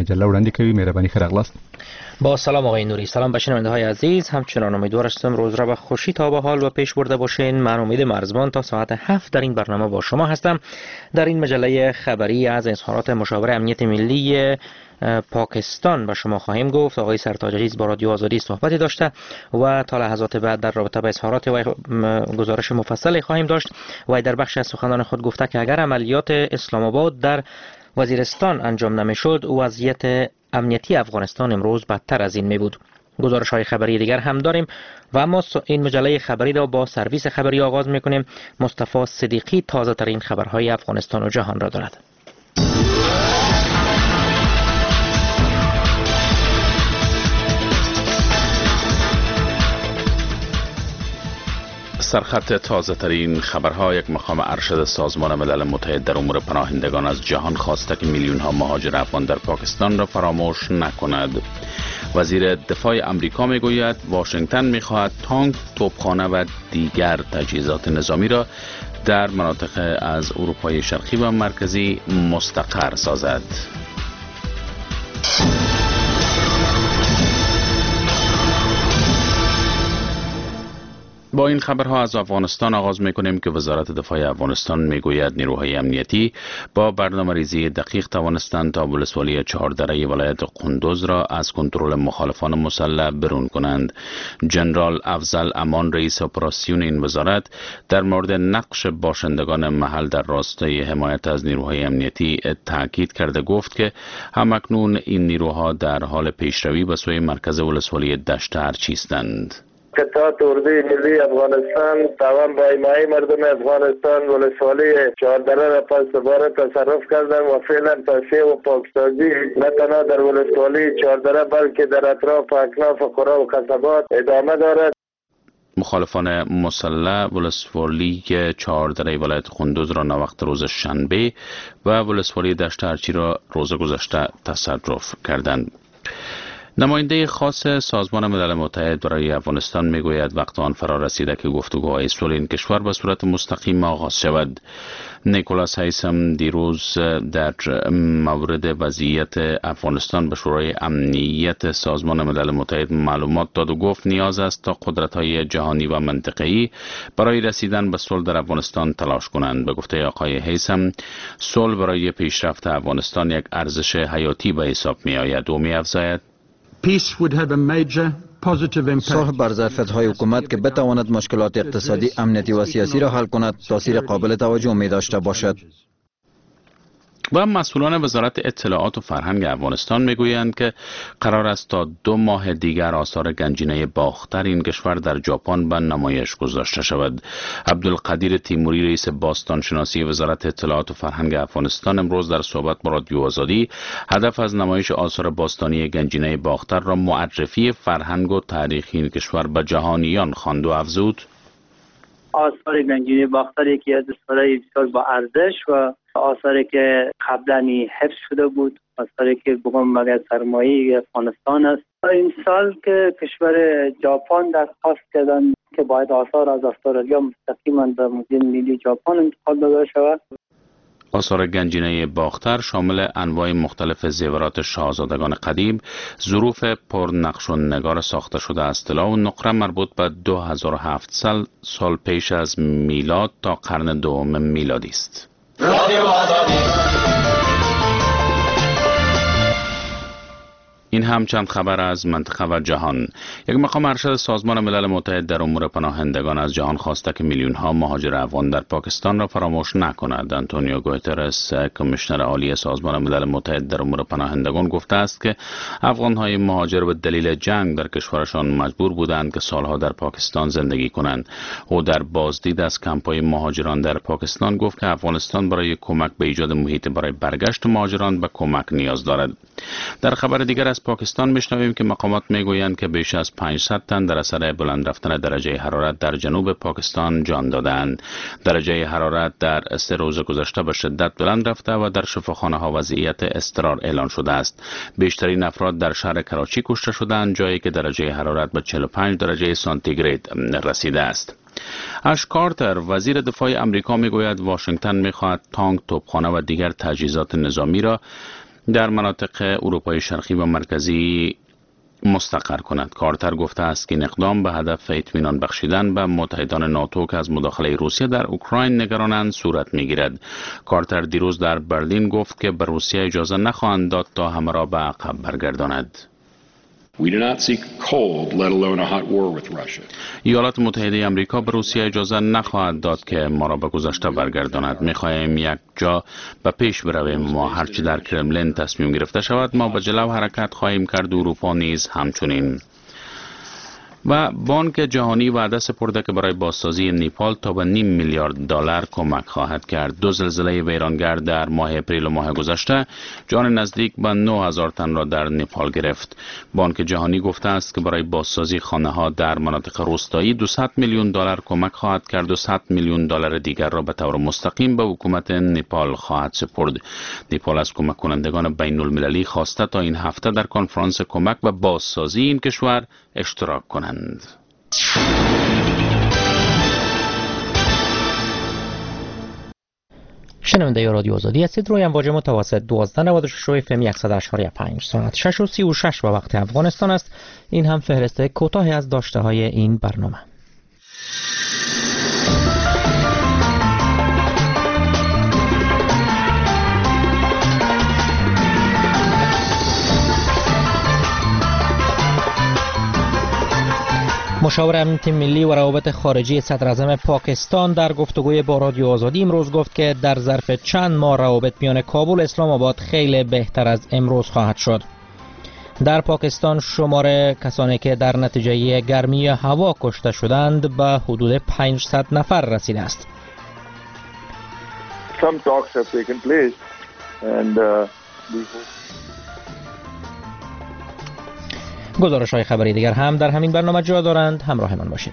مجله وړاندې کوي. مهرباني ښه راغلاست. با سلام آقای نوری. سلام به شنونده های عزیز. همچنان امیدوار هستم روز را به خوشی تا به حال و پیش برده باشین. من امید مرزبان تا ساعت 7 در این برنامه با شما هستم. در این مجله خبری از اظهارات مشاور امنیت ملی پاکستان به شما خواهیم گفت. آقای سرتاج عزیز با رادیو آزادی صحبتی داشته و تا لحظات بعد در رابطه با اظهارات و گزارش مفصلی خواهیم داشت. و در بخش از سخنان خود گفته که اگر عملیات اسلام آباد در وزیرستان انجام نمیشد وضعیت امنیتی افغانستان امروز بدتر از این می بود. گزارش های خبری دیگر هم داریم و اما این مجله خبری را با سرویس خبری آغاز می کنیم. مصطفی صدیقی تازه ترین خبرهای افغانستان و جهان را دارد. سرخط تازه ترین خبرها. یک مقام ارشد سازمان ملل متحد در امور پناهندگان از جهان خواسته که میلیون ها مهاجر افغان در پاکستان را فراموش نکند. وزیر دفاع امریکا میگوید واشنگتن میخواهد تانک، توپخانه و دیگر تجهیزات نظامی را در مناطق از اروپای شرقی و مرکزی مستقر سازد. با این خبرها از افغانستان آغاز میکنیم که وزارت دفاع افغانستان میگوید نیروهای امنیتی با برنامه‌ریزی دقیق توانستند تا ولسوالی 4 دره ولایت قندوز را از کنترل مخالفان مسلح برون کنند. جنرال افضل امان رئیس اپراسیون این وزارت در مورد نقش باشندگان محل در راستای حمایت از نیروهای امنیتی تاکید کرده گفت که همکنون این نیروها در حال پیشروی به سوی مرکز ولسوالی دشت ارچی هستند. قطعات اردوی ملی افغانستان توان با حمایت مردم افغانستان ولسوالی 14 را پس دوباره تصرف کردن و فعلا توسعه و پاکسازی نه تنها در ولسوالی 14 بلکه در اطراف اکناف قرا و قصبات ادامه دارد. مخالفان مسلح ولسوالی 4 دره ولایت قندوز را نوقت روز شنبه و ولسوالی دشت ارچی را روز گذشته تصرف کردند. نماینده خاص سازمان ملل متحد برای افغانستان میگوید وقت آن فرا رسیده که گفتگوهای صلح این کشور به صورت مستقیم آغاز شود. نیکولاس هیسم دیروز در مورد وضعیت افغانستان به شورای امنیت سازمان ملل متحد معلومات داد و گفت نیاز است تا قدرت‌های جهانی و منطقه‌ای برای رسیدن به صلح در افغانستان تلاش کنند. به گفته آقای هیسم صلح برای پیشرفت افغانستان یک ارزش حیاتی به حساب می‌آید و می‌افزاید صلح بر ظرفیت‌های حکومت که بتواند مشکلات اقتصادی، امنیتی و سیاسی را حل کند تاثیر قابل توجه می داشته باشد. و مسئولان وزارت اطلاعات و فرهنگ افغانستان میگویند که قرار است تا 2 ماه دیگر آثار گنجینه باختر این کشور در ژاپن به نمایش گذاشته شود. عبدالقدیر تیموری رئیس باستان شناسی وزارت اطلاعات و فرهنگ افغانستان امروز در صحبت با رادیو آزادی هدف از نمایش آثار باستانی گنجینه باختر را معرفی فرهنگ و تاریخ این کشور به جهانیان خواند و افزود آثار گنجینه باختر یکی از آثارهای بسیار با ارزش و آثاری که قبلا حفظ شده بود، آثاری که بگم مگر سرمایه افغانستان است. این سال که کشور ژاپن درخواست کردن که باید آثار از استرالیا مستقیما به موزیم ملی ژاپن انتقال داده شود. آثار گنجینه باختر شامل انواع مختلف زیورات شاهزادگان قدیم، ظروف پرنقش و نگار ساخته شده از طلا و نقره مربوط به 2700 سال پیش از میلاد تا قرن دوم میلادی است. این هم چند خبر از منطقه و جهان. یک مقام ارشد سازمان ملل متحد در امور پناهندگان از جهان خواسته که میلیون ها مهاجر افغان در پاکستان را فراموش نکند. آنتونیو گوترس، کمیشنر عالی سازمان ملل متحد در امور پناهندگان گفته است که افغان های مهاجر به دلیل جنگ در کشورشان مجبور بودند که سالها در پاکستان زندگی کنند. او در بازدید از کمپ‌های مهاجران در پاکستان گفت که افغانستان برای کمک به ایجاد محیط برای برگشت مهاجران به کمک نیاز دارد. در خبر دیگر از پاکستان میشنویم که مقامات میگویند که بیش از 500 تن در اثر بلند رفتن درجه حرارت در جنوب پاکستان جان دادند. درجه حرارت در 3 روز گذشته به شدت بلند رفته و در شفاخانه ها وضعیت اضطرار اعلان شده است. بیشترین افراد در شهر کراچی کشته شدند، جایی که درجه حرارت به 45 درجه سانتیگراد رسیده است. اش کارتر وزیر دفاع امریکا میگوید واشنگتن میخواهد تانک، توپخانه و دیگر تجهیزات نظامی را در مناطق اروپای شرقی و مرکزی مستقر کند. کارتر گفته است که این اقدام به هدف اطمینان بخشیدن به متحدان ناتو که از مداخله روسیه در اوکراین نگرانند صورت میگیرد. کارتر دیروز در برلین گفت که به روسیه اجازه نخواهند داد تا همه را به عقب برگرداند. ایالات متحده آمریکا به روسیه اجازه نخواهد داد که ما را به گذشته برگرداند. می‌خواهیم یک جا به پیش برویم. ما هرچی در کرملین تصمیم گرفته شود ما به جلو حرکت خواهیم کرد و اروپا نیز همچنین. و بانک جهانی وعده سپرده که برای بازسازی نپال تا به $0.5 میلیارد کمک خواهد کرد. 2 زلزله ویرانگر در ماه اپریل و ماه گذشته جان نزدیک به 9,000 تن را در نپال گرفت. بانک جهانی گفته است که برای بازسازی خانه‌ها در مناطق روستایی $200 میلیون کمک خواهد کرد و $100 میلیون دیگر را به طور مستقیم به حکومت نپال خواهد سپرد. نپال از کمک کنندگان بین المللی خواسته تا این هفته در کنفرانس کمک و بازسازی این کشور اشتراک کنند. شنونده رادیو آزادی هستید. روی امواج متوسط 1296 FM 100.5 ساعت 6:36 به وقت افغانستان است. این هم فهرست کوتاهی از داشته های این برنامه. مشاور امنیت ملی و روابط خارجی صدراعظم پاکستان در گفتگوی با رادیو آزادی امروز گفت که در ظرف چند ماه روابط میان کابل و اسلام آباد خیلی بهتر از امروز خواهد شد. در پاکستان شمار کسانی که در نتیجه گرمی هوا کشته شدند به حدود 500 نفر رسیده است. Some talks have taken place and گزارش‌های خبری دیگر هم در همین برنامه جا دارند. همراه من باشید.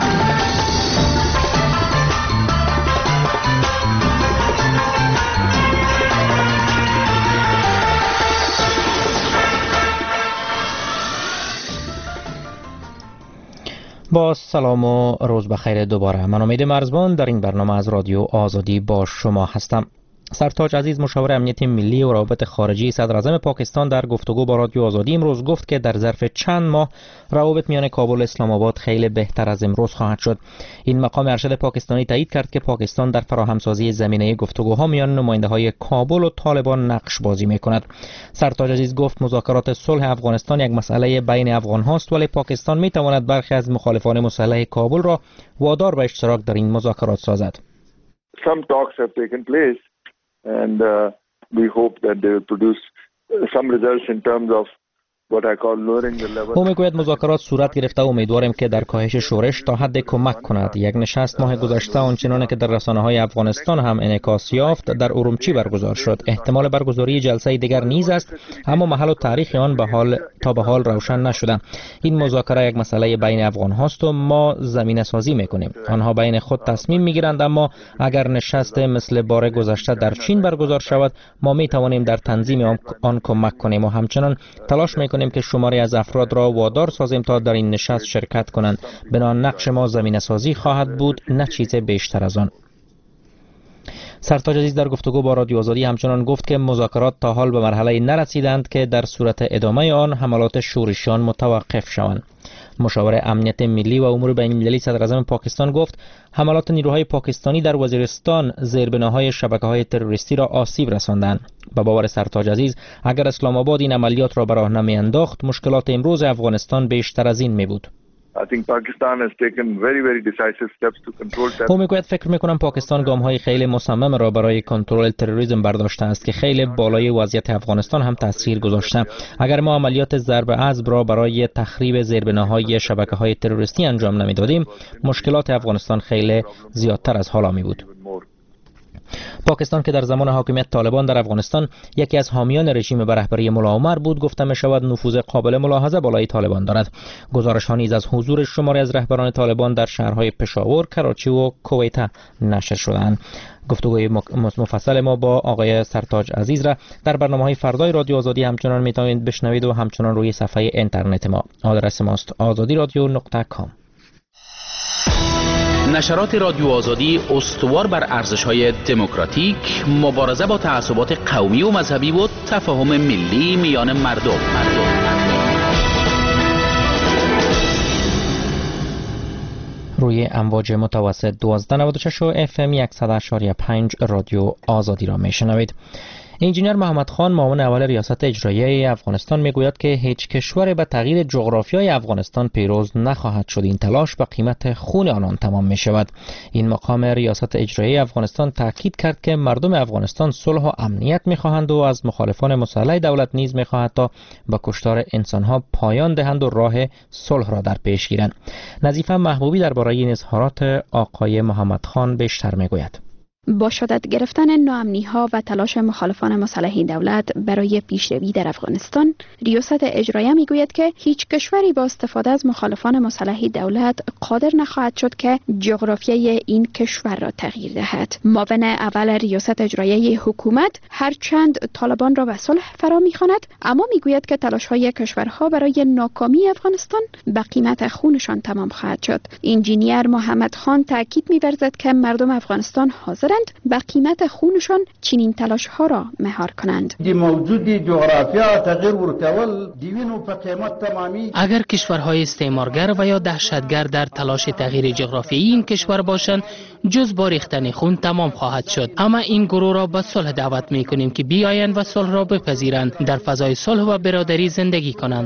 با سلام و روز بخیر دوباره. من امید مرزبان در این برنامه از رادیو آزادی با شما هستم. سرتاج عزیز مشاور امنیت ملی و روابط خارجی صدراعظم پاکستان در گفتگو با رادیو آزادی امروز گفت که در ظرف چند ماه روابط میان کابل و اسلام آباد خیلی بهتر از امروز خواهد شد. این مقام ارشد پاکستانی تایید کرد که پاکستان در فراهمسازی زمینه گفتگوها میان نماینده‌های کابل و طالبان نقش بازی می‌کند. سرتاج عزیز گفت مذاکرات صلح افغانستان یک مسئله بین افغان‌هاست، ولی پاکستان می‌تواند برخی از مخالفان مسلح کابل را وادار به اشتراک در این مذاکرات سازد. Some talks have taken place and we hope that they will produce some results in terms of what I call lowering the level. او میگوید مذاکرات صورت گرفته و امیدواریم که در کاهش شورش تا حد کمک کند. یک نشست ماه گذشته آنچنان که در رسانه‌های افغانستان هم انعکاس یافت در ارومچی برگزار شد. احتمال برگزاری جلسه دیگر نیز است، اما محل و تاریخ آن تا به حال روشن نشده. این مذاکره یک مسئله بین افغان هاست و ما زمینه سازی میکنیم. آنها بین خود تصمیم میگیرند، اما اگر نشست مثل بار گذشته در چین برگزار شود ما میتوانیم در تنظیم آن کمک کنیم و همچنان تلاش میکنیم که شماری از افراد را وادار سازیم تا در این نشست شرکت کنند. بنابراین نقش ما زمینه سازی خواهد بود، نه چیز بیشتر از آن. سرتاج عزیز در گفتگو با رادیو آزادی همچنان گفت که مذاکرات تا حال به مرحله نرسیدند که در صورت ادامه آن حملات شورشیان متوقف شوند. مشاور امنیت ملی و امور بین المللی صدراعظم پاکستان گفت حملات نیروهای پاکستانی در وزیرستان زیربناهای شبکه‌های تروریستی را آسیب رساندند. به باور سرتاج عزیز اگر اسلام آباد این عملیات را به راه نمیانداخت مشکلات امروز افغانستان بیشتر از این می بود. I think Pakistan has taken very decisive steps to control terrorism. او میگوید فکر میکنم پاکستان گام‌های خیلی مصمم را برای کنترل تروریسم برداشته است که خیلی بالای وضعیت افغانستان هم تاثیر گذاشته. اگر ما عملیات ضرب اسب را برای تخریب زیربناهای شبکه‌های تروریستی انجام نمیدادیم مشکلات افغانستان خیلی زیادتر از حالا می بود. پاکستان که در زمان حاکمیت طالبان در افغانستان یکی از حامیان رژیم به رهبری ملا عمر بود گفته می شود نفوذ قابل ملاحظه بالای طالبان دارد. گزارش ها نیز از حضور شماری از رهبران طالبان در شهرهای پشاور، کراچی و کویت نشر شدند. گفتگوی مفصل ما با آقای سرتاج عزیز را در برنامه‌های فردای رادیو آزادی همچنان میتوانید بشنوید و همچنان روی صفحه اینترنت ما. آدرس ماست azadi radio.com. نشرات رادیو آزادی استوار بر ارزش‌های دموکراتیک، مبارزه با تعصبات قومی و مذهبی و تفاهم ملی میان مردم. روی امواج متوسط 1296 و FM 100.5 رادیو آزادی را میشنوید. انجینیر محمد خان معاون اول ریاست اجرایی افغانستان میگوید که هیچ کشور به تغییر جغرافیای افغانستان پیروز نخواهد شد. این تلاش به قیمت خون آنان تمام می شود. این مقام ریاست اجرایی افغانستان تاکید کرد که مردم افغانستان صلح و امنیت میخواهند و از مخالفان مسلح دولت نیز میخواهد تا به کشتار انسانها پایان دهند و راه صلح را در پیش گیرند. نظیفه محبوبی درباره این اظهارات آقای محمد خان بیشتر میگوید. با شدت گرفتن ناامنی‌ها و تلاش مخالفان مسلح دولت برای پیشروی در افغانستان، ریاست اجرایی میگوید که هیچ کشوری با استفاده از مخالفان مسلح دولت قادر نخواهد شد که جغرافیای این کشور را تغییر دهد. معاون اول ریاست اجرایی حکومت هرچند طالبان را به صلح فرا می‌خواند، اما میگوید که تلاش‌های کشورها برای ناکامی افغانستان به قیمت خونشان تمام خواهد شد. انجینیر محمد خان تاکید می‌ورزد که مردم افغانستان حاضر به قیمت خونشان چنین تلاش ها را مهار کنند. اگر کشورهای استعمارگر و یا دهشتگر در تلاش تغییر جغرافیایی این کشور باشند، جز با ریختن خون تمام خواهد شد. اما این گروه را به صلح دعوت می کنیم که بیایند و صلح را بپذیرند، در فضای صلح و برادری زندگی کنند.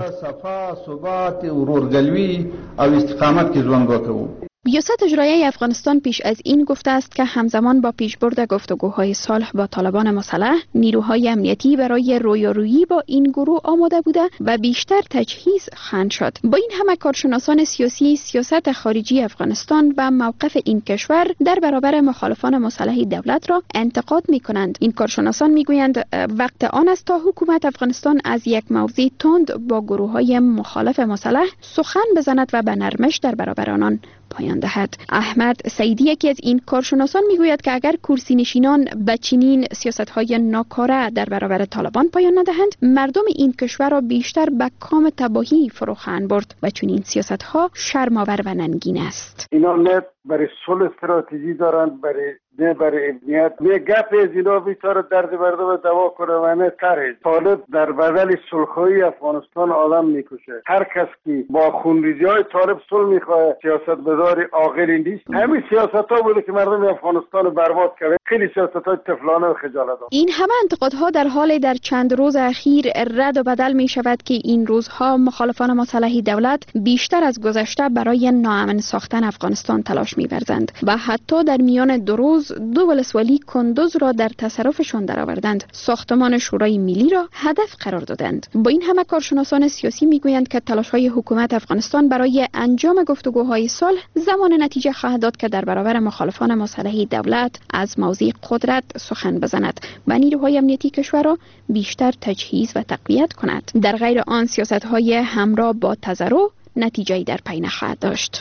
ریاست اجرایی افغانستان پیش از این گفته است که همزمان با پیشبرد گفتگوهای صلح با طالبان مسلح، نیروهای امنیتی برای رویارویی با این گروه آماده بوده و بیشتر تجهیز خواهند شد. با این همه کارشناسان سیاسی سیاست خارجی افغانستان و موقف این کشور در برابر مخالفان مسلح دولت را انتقاد می کنند. این کارشناسان می گویند وقت آن است تا حکومت افغانستان از یک موضع تند با گروههای مخالف مسلح سخن بزند و به نرمش در برابر آنان پایان دهد. احمد سعیدی یکی از این کارشناسان میگوید که اگر کرسی نشینان به چنین سیاست‌های ناکاره در برابر طالبان پایان ندهند، مردم این کشور را بیشتر به کام تباهی فرو خواهند برد و چنین سیاست‌ها شرم‌آور و ننگین است. اینا نه برای صلح استراتژی دارند، نه برای امنیت، نه گپ از اینا بیچاره درد مردم دوا کنه و نه طرح. طالب در بدل صلح‌های افغانستان آدم میکشه. هر کس که با خونریزی‌های طالب صلح میخواد سیاست‌مدار عاقلی نیست. همین سیاست‌ها بوده که مردم افغانستان برباد کرده. خیلی سیاست‌های طفلانه و خجالت‌آور. این همه انتقادها در حال در چند روز اخیر رد و بدل میشود که این روزها مخالفان مسلح دولت بیشتر از گذشته برای ناامن ساختن افغانستان تلاش می‌ورزند و حتی در میان دو روز دو ولسوالی کندوز را در تصرفشان درآوردند. ساختمان شورای ملی را هدف قرار دادند. با این همه کارشناسان سیاسی میگویند که تلاش‌های حکومت افغانستان برای انجام گفتگوهای صلح زمان نتیجه خواهد داد که در برابر مخالفان مسلح دولت از موضع قدرت سخن بزند و نیروهای امنیتی کشور را بیشتر تجهیز و تقویت کند. در غیر آن سیاست‌های همراه با تضرع نتیجه‌ای در پی نخواهد داشت.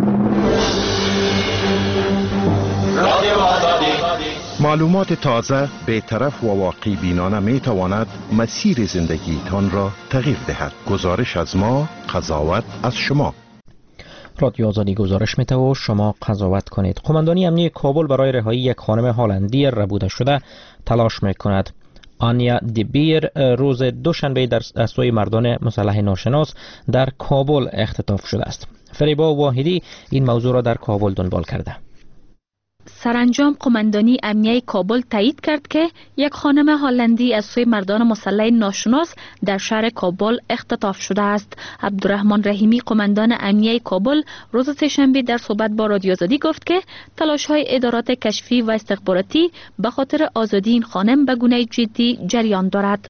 معلومات تازه، بی‌طرف و واقعی بینانه می تواند مسیر زندگیتان را تغییر دهد. گزارش از ما، قضاوت از شما. رادیو آزادی گزارش می‌ده و شما قضاوت کنید. قماندانی امنیتی کابل برای رهایی یک خانم هلندی ربوده شده تلاش می‌کند. آنیا دیبیر روز دوشنبه در سوی مردان مسلح ناشناس در کابل اختطاف شده است. فریبا واحدی این موضوع را در کابل دنبال کرده. سرانجام قماندانی امنیتی کابل تایید کرد که یک خانم هلندی از سوی مردان مسلح ناشناس در شهر کابل اختطاف شده است. عبدالرحمن رحیمی قماندان امنیتی کابل روز سه‌شنبه در صحبت با رادیو آزادی گفت که تلاش‌های ادارات کشفی و استخباراتی به خاطر آزادی این خانم به گونه جدی جریان دارد.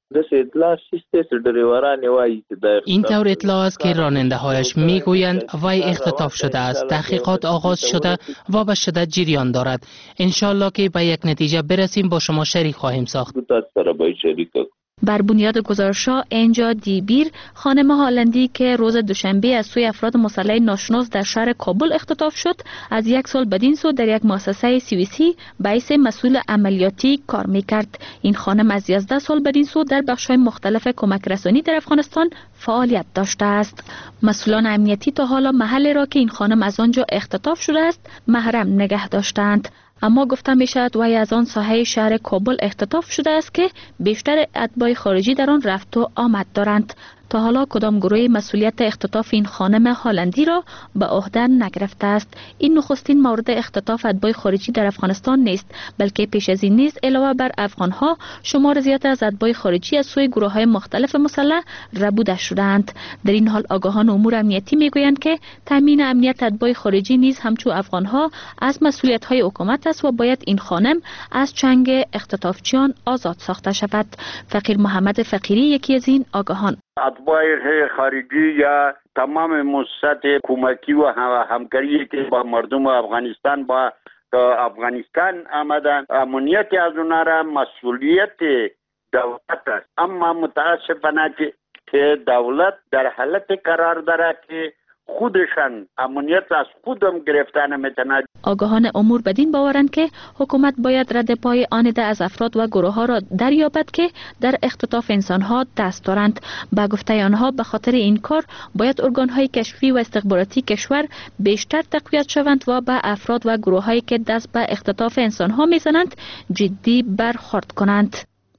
این طور اطلاع است که راننده‌هایش میگویند وی اختطاف شده است. تحقیقات آغاز شده و به شدت جریان دارد. انشالله که به یک نتیجه برسیم با شما شریک خواهیم ساخت. بر بنیاد گزارش‌ها انجا دیبیر، خانم هالندی که روز دوشنبه از سوی افراد مسلح ناشناس در شهر کابل اختطاف شد، از 1 سال بدین سو در یک مؤسسه سوئیسی به حیث مسئول عملیاتی کار می‌کرد. این خانم از 11 سال بدین سو در بخش‌های مختلف کمک رسانی در افغانستان فعالیت داشته است. مسئولان امنیتی تا حالا محل را که این خانم از آنجا اختطاف شده است محرم نگه داشتند، اما گفته می شود وی از آن ساحه شهر کابل اختطاف شده است که بیشتر اتباع خارجی در آن رفت و آمد دارند. تا حالا کدام گروه مسئولیت اختطاف این خانم هالندی را به عهده نگرفته است. این نخستین مورد اختطاف اتباع خارجی در افغانستان نیست، بلکه پیش از این نیز علاوه بر افغانها شمار زیاد از اتباع خارجی از سوی گروه‌های مختلف مسلح ربوده شدند. در این حال آگاهان امور امنیتی میگویند که تامین امنیت اتباع خارجی نیز همچون افغانها از مسئولیت‌های حکومت است و باید این خانم از چنگ اختطافچیان آزاد ساخته شود. فقیر محمد فقیری یکی از این آگاهان: اتباع خارجی یا تمام مؤسسات حکومتی و همکاری که با مردم افغانستان با افغانستان آمدن، امنیت از اونها را مسئولیت دولت است. اما متاسفانه که دولت در حالت قرار داره که خودشان امنیت از خودم گرفتن میتونه. آگاهان امور بدین باورند که حکومت باید رد پای آنده از افراد و گروه ها را دریابد که در اختطاف انسان ها دست دارند. با گفته آنها به خاطر این کار باید ارگان های کشفی و استخباراتی کشور بیشتر تقویت شوند و به افراد و گروه هایی که دست به اختطاف انسان ها میزنند جدی برخورد کنند.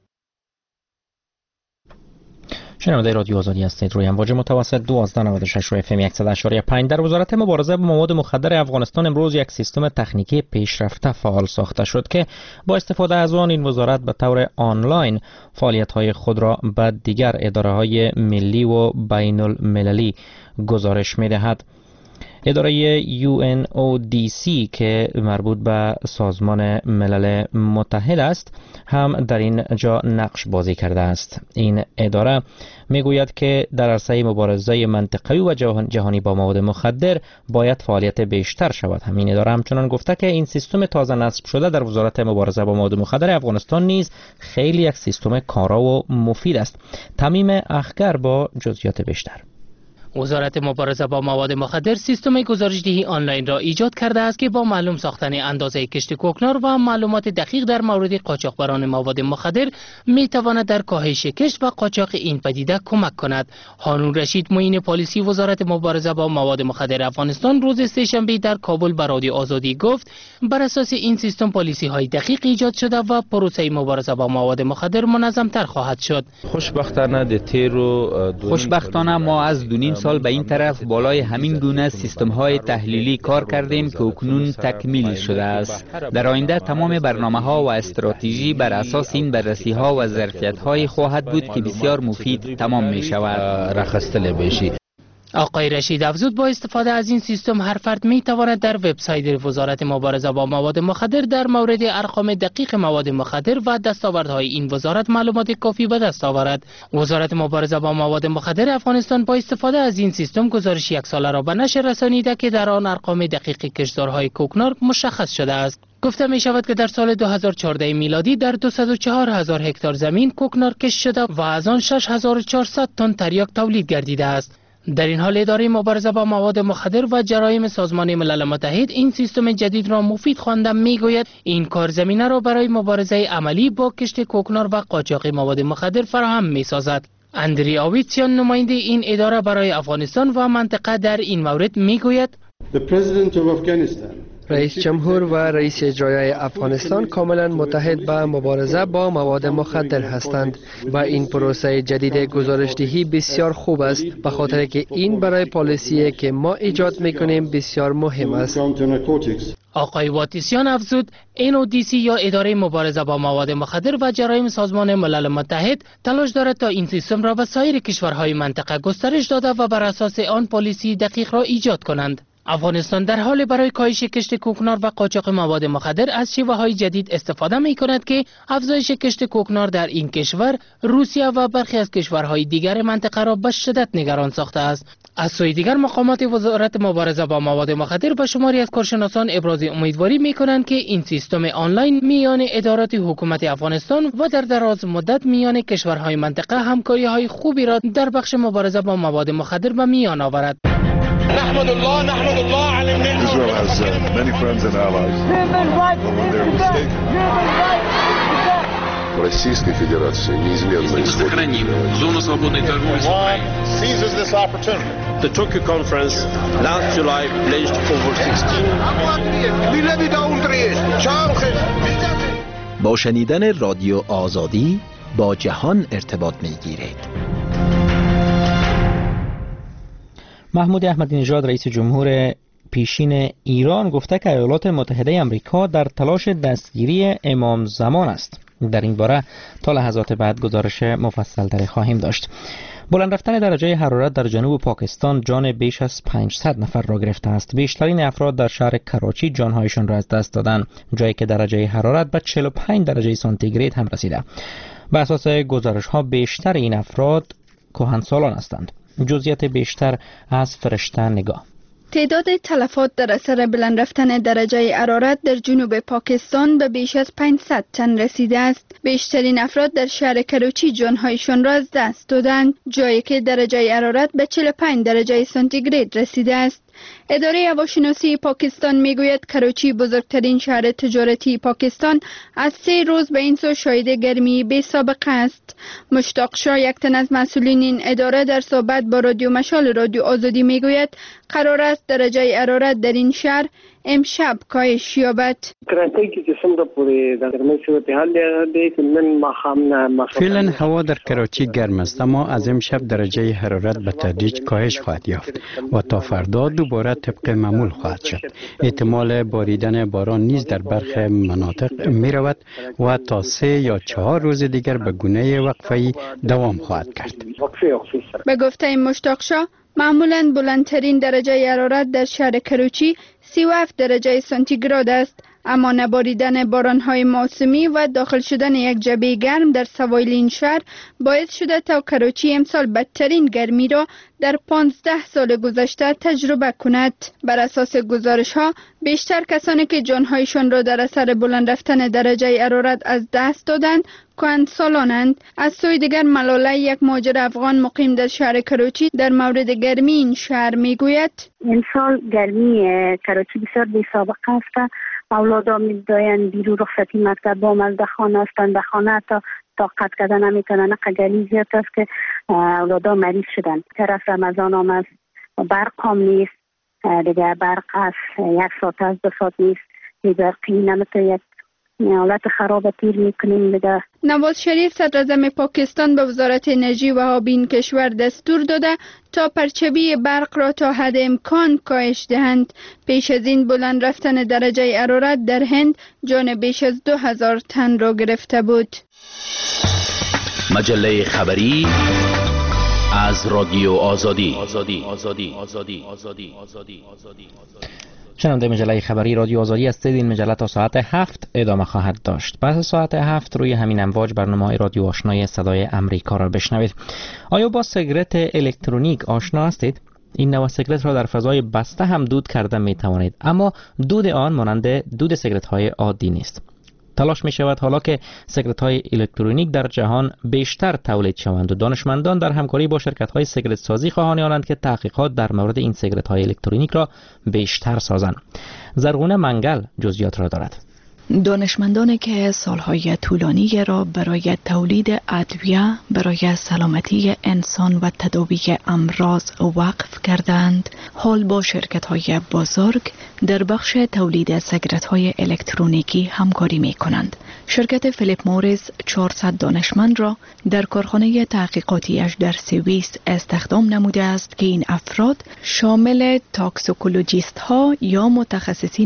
شنونده رادیو آزادی هستید. روی امواج متوسط 1296 و FM 100.5 در وزارت مبارزه با مواد مخدر افغانستان امروز یک سیستم تکنیکی پیشرفته فعال ساخته شد که با استفاده از آن این وزارت به طور آنلاین فعالیت‌های خود را به دیگر اداره‌های ملی و بین المللی گزارش می‌دهد. اداره UNODC که مربوط به سازمان ملل متحد است هم در این جا نقش بازی کرده است. این اداره میگوید که در عرصه مبارزه منطقه‌ای و جهانی با مواد مخدر باید فعالیت بیشتر شود. همین اداره همچنان گفته که این سیستم تازه نصب شده در وزارت مبارزه با مواد مخدر افغانستان نیز خیلی یک سیستم کارا و مفید است. تمیم اخگر با جزئیات بیشتر. وزارت مبارزه با مواد مخدر سیستم گزارشدهی آنلاین را ایجاد کرده است که با معلوم ساختن اندازه کشت کوکنار و معلومات دقیق در مورد قاچاقبران مواد مخدر می تواند در کاهش کشت و قاچاق این پدیده کمک کند. هارون رشید معین پالیسی وزارت مبارزه با مواد مخدر افغانستان روز سه‌شنبه در کابل به رادیو آزادی گفت بر اساس این سیستم پالیسی های دقیق ایجاد شده و پروسه مبارزه با مواد مخدر منظم تر خواهد شد. خوشبختانه ما از دونیم سال به این طرف بالای همین گونه سیستم های تحلیلی کار کردیم که اکنون تکمیل شده است. در آینده تمام برنامه ها و استراتژی بر اساس این بررسی ها و ظرفیت های خواهد بود که بسیار مفید تمام می شود. آقای رشید افزود با استفاده از این سیستم هر فرد می تواند در وبسایت وزارت مبارزه با مواد مخدر در مورد ارقام دقیق مواد مخدر و دستاوردهای این وزارت معلومات کافی به دست آورد. وزارت مبارزه با مواد مخدر افغانستان با استفاده از این سیستم گزارش یک ساله را به نشر رسانیده که در آن ارقام دقیق کشتزارهای کوکنار مشخص شده است. گفته می شود که در سال 2014 میلادی در 204,000 هکتار زمین کوکنار کشت شده و از آن 6,400 تن تریاک تولید گردیده است. در این حال اداره مبارزه با مواد مخدر و جرایم سازمان ملل متحد این سیستم جدید را مفید خوانده میگوید این کار زمینه را برای مبارزه عملی با کشت کوکنار و قاچاق مواد مخدر فراهم می سازد. اندری آویتسیان نماینده این اداره برای افغانستان و منطقه در این مورد میگوید رئیس جمهور و رئیس اجرایی افغانستان کاملا متحد به مبارزه با مواد مخدر هستند و این پروسه جدید گزارشدهی بسیار خوب است به خاطر که این برای پالیسی که ما ایجاد میکنیم بسیار مهم است. آقای واتیسیان افزود NODC یا اداره مبارزه با مواد مخدر و جرایم سازمان ملل متحد تلاش دارد تا این سیستم را به سایر کشورهای منطقه گسترش داده و بر اساس آن پالیسی دقیق را ایجاد کنند. افغانستان در حال برای کاهش کشت کوکنار و قاچاق مواد مخدر از شیوه‌های جدید استفاده می‌کند که افزایش کشت کوکنار در این کشور، روسیه و برخی از کشورهای دیگر منطقه را به شدت نگران ساخته است. از سوی دیگر مقامات وزارت مبارزه با مواد مخدر به شماری از کارشناسان ابراز امیدواری می‌کنند که این سیستم آنلاین میان ادارات حکومت افغانستان و در دراز مدت میان کشورهای منطقه همکاری‌های خوبی را در بخش مبارزه با مواد مخدر به میان آورد. نحمد الله على النعمة. Israel has many friends and allies. Российской Федерации неизменно сохраним зону свободной торговли с Украиной. Seizes this opportunity. The Tokyo conference last July pledged over 16. با شنیدن رادیو آزادی با جهان ارتباط می‌گیرید. محمود احمدی نژاد رئیس جمهور پیشین ایران گفته که ایالات متحده آمریکا در تلاش دستگیری امام زمان است. در این باره تا لحظات بعد گزارش مفصل تری خواهیم داشت. بلند رفتن درجه حرارت در جنوب پاکستان جان بیش از 500 نفر را گرفته است. بیشترین افراد در شهر کراچی جانهایشان را از دست دادند، جایی که درجه حرارت به 45 درجه سانتیگراد هم رسیده. بر اساس گزارش ها بیشتر این افراد کهنسالان هستند. جزئیات بیشتر از فرشته نگاه. تعداد تلفات در اثر بلند رفتن درجه حرارت در جنوب پاکستان به بیش از 500 تن رسیده است. بیشترین افراد در شهر کراچی جانهایشان را از دست دادند، جایی که درجه حرارت به 45 درجه سانتیگراد رسیده است. اداره هواشناسی پاکستان میگوید کراچی بزرگترین شهر تجارتی پاکستان از 3 روز به این سو شاهد گرمی بی سابقه است. مشتاق شاه، یک تن از مسئولین این اداره، در صحبت با رادیو مشال رادیو آزادی میگوید قرار است درجه حرارت در این شهر امشب کاهش یابد. فعلا هوا در کراچی گرم است، اما از امشب درجه حرارت به تدریج کاهش خواهد یافت و تا فردا دوباره طبق معمول خواهد شد. احتمال باریدن باران نیز در برخی مناطق می رود و تا 3 یا 4 روز دیگر به گونه وقفه‌ای دوام خواهد کرد. به گفته مشتاق شاه، معمولاً بلندترین درجه حرارت در شهر کراچی 37 درجه سانتیگراد است، اما نباریدن باران‌های موسمی و داخل شدن یک جبهه گرم در سواحل این شهر باعث شده تا کراچی امسال بدترین گرمی را در 15 سال گذشته تجربه کند. بر اساس گزارش‌ها بیشتر کسانی که جان‌هایشان را در اثر بلند رفتن درجه حرارت از دست دادند کهنسالانند. از سوی دیگر ملاله، یک مهاجر افغان مقیم در شهر کراچی، در مورد گرمی این شهر میگوید امسال گرمی کراچی بسیار بی سابقه است. اولادا می‌داین بیرون رخصتی مکتب با مزد خانه هستند، به خانه تا طاقت کردن نمیتونن. قگلی زیاد است که اولادا مریض شدن. طرف رمضان هم است، برق هم نیست دیگه، برق از 1 ساعت از 2 ساعت نیست، برقی نمیتونه، یک حالت خراب تیر میکنیم دیگه. نواز شریف صدر اعظم پاکستان به وزارت انرژی و آب این کشور دستور داده تا پرچبی برق را تا حد امکان کاهش دهند. پیش از این بلند رفتن درجه حرارت در هند جان بیش از 2000 تن را گرفته بود. مجله خبری از رادیو آزادی. شنونده مجله خبری رادیو آزادی هستید. این مجله تا ساعت 7 ادامه خواهد داشت. پس ساعت 7 روی همین امواج برنامه‌های رادیو آشنای صدای امریکا را بشنوید. آیا با سیگارت الکترونیک آشنا هستید؟ این نوع سیگارت را در فضای بسته هم دود کرده می توانید، اما دود آن مانند دود سیگارت های عادی نیست. تلاش می شود حالا که سیگارت های الکترونیک در جهان بیشتر تولید شوند و دانشمندان در همکاری با شرکت های سیگارت سازی خواهان آنند که تحقیقات در مورد این سیگارت های الکترونیک را بیشتر سازند. زرغونه منگل جزئیات را دارد. دانشمندانی که سالهای طولانی را برای تولید ادویه برای سلامتی انسان و تداوی امراض وقف کردند، حال با شرکت‌های بزرگ در بخش تولید سیگارت‌های الکترونیکی همکاری می‌کنند. شرکت فیلیپ موریس 400 دانشمند را در کارخانه تحقیقاتیش در سوئیس استخدام نموده است که این افراد شامل تاکسیکولوژیست‌ها یا متخصصین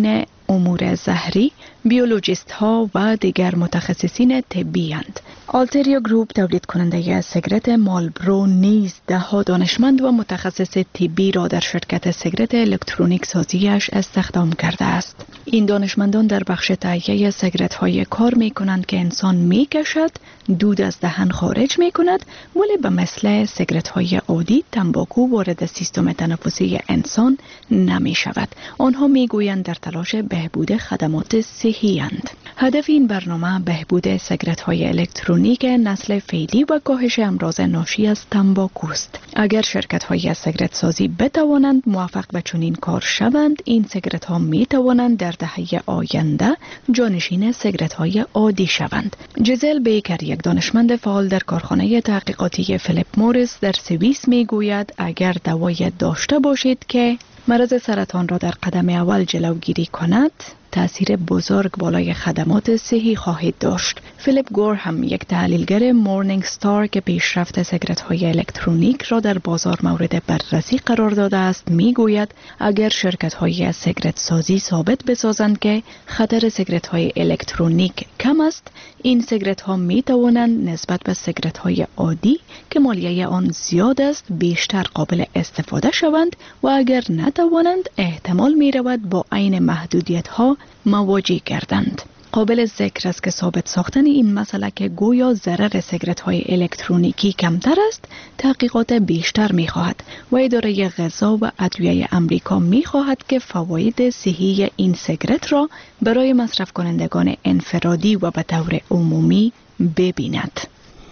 امور زهری، بیولوژیست ها و دیگر متخصصین طبی اند. آلتریا گروپ تولید کننده سیگارت مالبرو نیز دهها دانشمند و متخصص طبی را در شرکت سیگارت الکترونیک سازیش استخدام کرده است. این دانشمندان در بخش تهیه سیگارت های کار می کنند که انسان می کشد، دود از دهن خارج می کند، ولی به مثل سیگارت های عادی تنباکو وارد سیستم تنفسی انسان نمی شود. آنها می گویند در تلاش بهبود خدمات صحی اند. هدف این برنامه بهبود سیگارت های الکترونیک نسل فعلی و کاهش امراض ناشی از تنباکوست. اگر شرکت های سیگارت سازی بتوانند موفق به چنین کار شوند، این سیگارت ها می توانند در دهه آینده جانشین سیگارت های عادی شوند. جزل بیکر، یک دانشمند فعال در کارخانه تحقیقاتی فیلیپ موریس در سوئیس می گوید اگر دوای داشته باشید که مرض سرطان را در قدم اول جلوگیری کند، تأثیر بزرگ بالای خدمات صحی خواهید داشت. فیلیپ گور هم، یک تحلیلگر مورنینگ ستار که پیشرفت سیگارت های الکترونیک را در بازار مورد بررسی قرار داده است، می گوید اگر شرکت های سیگارت سازی ثابت بسازند که خطر سیگارت های الکترونیک کم است، این سیگارت ها می توانند نسبت به سیگارت های عادی که مالیه آن زیاد است بیشتر قابل استفاده شوند و اگر نتوانند احتمال می رود با عین محدودیت ها مواجه گردند. قابل ذکر است که ثابت ساختن این مسئله که گویا ضرر سیگارت های الکترونیکی کمتر است، تحقیقات بیشتر می خواهد و اداره غذا و ادویه امریکا می خواهد که فواید صحی این سیگارت را برای مصرف کنندگان انفرادی و به طور عمومی ببیند.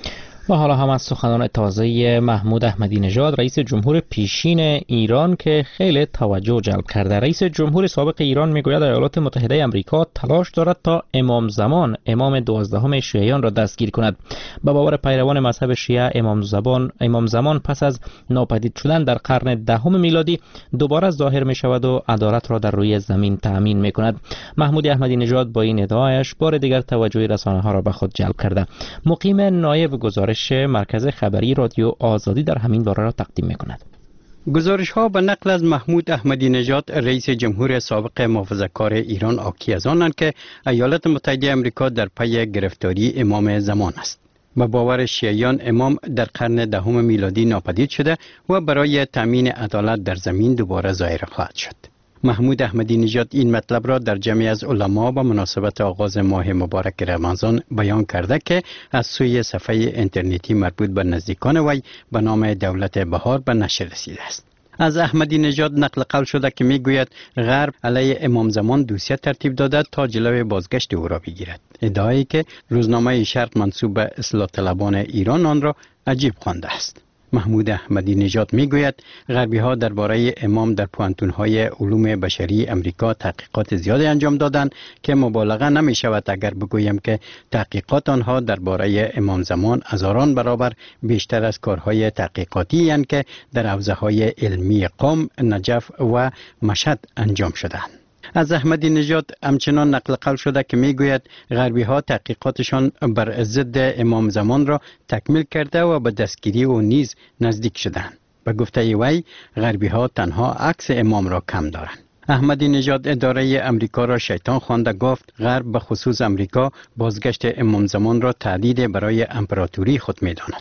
و حالا هم از سخنان تازه محمود احمدی نژاد، رئیس جمهور پیشین ایران که خیلی توجه جلب کرده. رئیس جمهور سابق ایران میگوید ایالات متحده آمریکا تلاش دارد تا امام زمان، امام 12 شیعیان را دستگیر کند. به باور پیروان مذهب شیعه، امام زمان پس از ناپدید شدن در قرن 10 میلادی دوباره ظاهر می شود و عدالت را در روی زمین تأمین می کند. محمود احمدی نژاد با این ادعایش بار دیگر توجه رسانه ها را به خود جلب کرده. مقیم نایب گزارش مرکز خبری رادیو آزادی در همین باره را تقدیم می‌کند. گزارش ها به نقل از محمود احمدی نژاد رئیس جمهور سابق محافظه‌کار ایران حاکی از آنند که ایالات متحده آمریکا در پی گرفتاری امام زمان است. به باور شیعیان امام در قرن 10 میلادی ناپدید شده و برای تامین عدالت در زمین دوباره ظاهر خواهد شد. محمود احمدی نژاد این مطلب را در جمعی از علما با مناسبت آغاز ماه مبارک رمضان بیان کرده که از سوی صفحه اینترنتی مربوط به نزدیکان وی به نام دولت بهار به نشر رسیده است. از احمدی نژاد نقل قول شده که میگوید غرب علیه امام زمان دوسیه ترتیب داده تا جلوی بازگشت او را بگیرد. ادعایی که روزنامه شرق منسوب به اصلاح طلبان ایران آن را عجیب خوانده است. محمود احمدی نژاد میگوید غربی ها درباره امام در پوانتون‌های علوم بشری امریکا تحقیقات زیادی انجام دادند که مبالغه نمی شود اگر بگویم که تحقیقات آنها درباره امام زمان هزاران برابر بیشتر از کارهای تحقیقاتی اند که در حوزه‌های علمی قم، نجف و مشهد انجام شدند. از احمدی نژاد همچنان نقل قول شده که میگوید غربی ها تحقیقاتشان بر ضد امام زمان را تکمیل کرده و به دستگیری او نیز نزدیک شدند. به گفته وی غربی ها تنها عکس امام را کم دارند. احمدی نژاد اداره امریکا را شیطان خوانده گفت غرب به خصوص امریکا بازگشت امام زمان را تهدید برای امپراتوری خود میداند.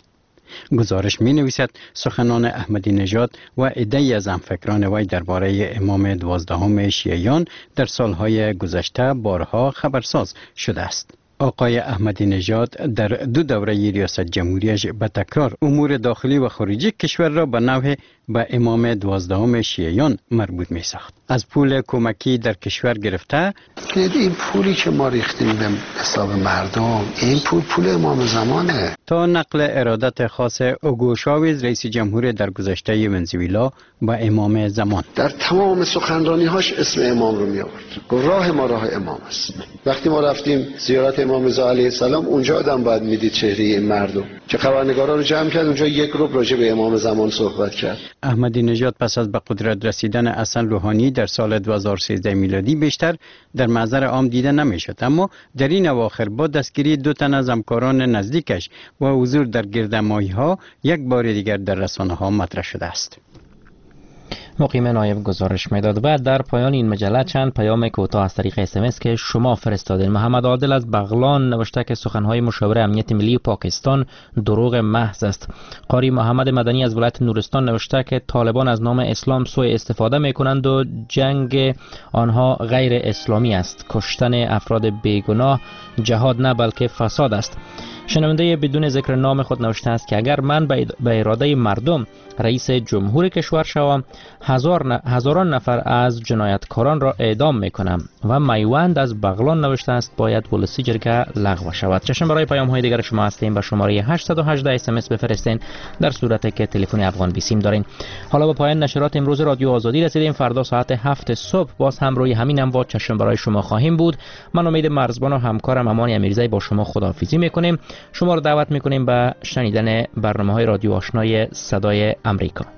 گزارش می نویسد سخنان احمدی نژاد و عده‌ای از همفکران وی درباره امام 12 شیعیان در سالهای گذشته بارها خبرساز شده است. آقای احمدی نژاد در 2 دوره ریاست جمهوریش به تکرار امور داخلی و خارجی کشور را به نوع به امام 12 شیعیان مربوط می ساخت. از پول کمکی در کشور گرفته این پولی که ما ریختیم به حساب مردم، این پول امام زمانه، تا نقل ارادت خاص اوگو شاوز رئیس جمهور در گذشته ونزوئلا با امام زمان. در تمام سخنرانی‌هاش اسم امام رو می آورد. راه ما راه امام است. وقتی ما رفتیم زیارت امام رضا علیه السلام، اونجا آدم باید میدید چهره این مردم که خبرنگارا رو جمع کرد، اونجا یک ربع راجع به امام زمان صحبت کرد. احمدی نژاد پس از به قدرت رسیدن حسن روحانی در سال 2013 میلادی بیشتر در محضر عام دیده نمیشد، اما در این اواخر با دستگیری 2 تن از همکاران نزدیکش و حضور در گردهمایی‌ها یک بار دیگر در رسانه‌ها مطرح شده است. مقیم نایب گزارش میداد. و در پایان این مجله چند پیام کوتاه از طریق SMS که شما فرستادین. محمد عادل از بغلان نوشته که سخنهای مشاور امنیت ملی پاکستان دروغ محض است. قاری محمد مدنی از ولایت نورستان نوشته که طالبان از نام اسلام سوء استفاده میکنند و جنگ آنها غیر اسلامی است. کشتن افراد بیگناه جهاد نه بلکه فساد است. شنونده بدون ذکر نام خود نوشته است که اگر من به اراده مردم رئیس جمهور کشور شوم، هزاران نفر از جنایتکاران را اعدام میکنم. و میوند از بغلان نوشته است باید ولسی جرگه لغو شود. چشم برای پیام های دیگر شما هستیم. به شماره 818 SMS بفرستین در صورتی که تلفن افغان بیسیم دارین. حالا به پایان نشرات امروز رادیو آزادی رسیدیم. فردا ساعت 7 صبح باز هم روی همین امواج چشم برای شما خواهیم بود. من امید مرزبان و همکارم امان امیرزایی با شما خداحافظی میکنیم. شما را دعوت میکنیم به شنیدن برنامه‌های رادیو آشنای صدای امریکا.